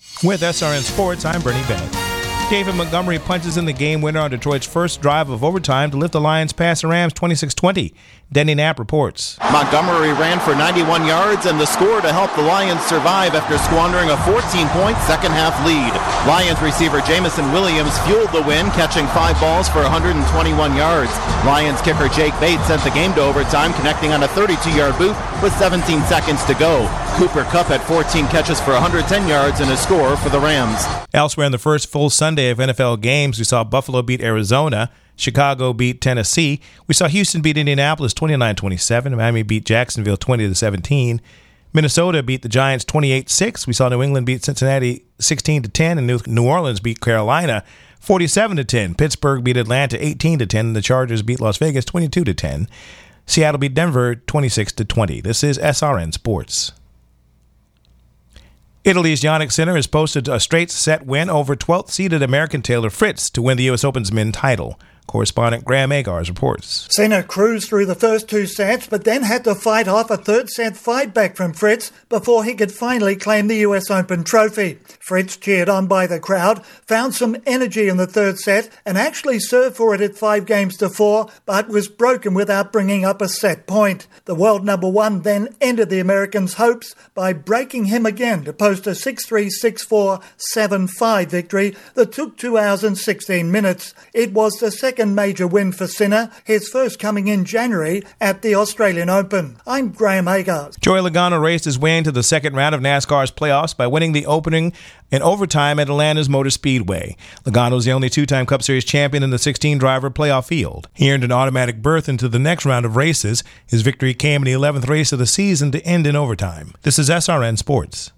With SRN Sports, I'm Bernie Bennett. David Montgomery punches in the game winner on Detroit's first drive of overtime to lift the Lions past the Rams 26-20. Denny Knapp reports. Montgomery ran for 91 yards and the score to help the Lions survive after squandering a 14-point second-half lead. Lions receiver Jamison Williams fueled the win, catching 5 balls for 121 yards. Lions kicker Jake Bates sent the game to overtime, connecting on a 32-yard boot with 17 seconds to go. Cooper Kupp had 14 catches for 110 yards and a score for the Rams. Elsewhere in the first full Sunday of NFL games, we saw Buffalo beat Arizona. Chicago beat Tennessee. We saw Houston beat Indianapolis 29-27. Miami beat Jacksonville 20-17. Minnesota beat the Giants 28-6. We saw New England beat Cincinnati 16-10, and New Orleans beat Carolina 47-10. Pittsburgh beat Atlanta 18-10, and the Chargers beat Las Vegas 22-10. Seattle beat Denver 26-20. This is SRN Sports. Italy's Yannick Sinner has posted a straight-set win over 12th-seeded American Taylor Fritz to win the U.S. Open's men's title. Correspondent Graham Agars reports. Sinner cruised through the first 2 sets, but then had to fight off a third-set fight back from Fritz before he could finally claim the U.S. Open trophy. Fritz, cheered on by the crowd, found some energy in the third set and actually served for it at 5-4, but was broken without bringing up a set point. The world number 1 then ended the American's hopes by breaking him again to post a 6-3, 6-4, 7-5 victory that took 2 hours and 16 minutes. It was the second major win for Sinner, his first coming in January at the Australian Open. I'm Graham Agars. Joey Logano raced his way into the second round of NASCAR's playoffs by winning the opening in overtime at Atlanta's Motor Speedway. Logano is the only 2-time Cup Series champion in the 16-driver playoff field. He earned an automatic berth into the next round of races. His victory came in the 11th race of the season to end in overtime. This is SRN Sports.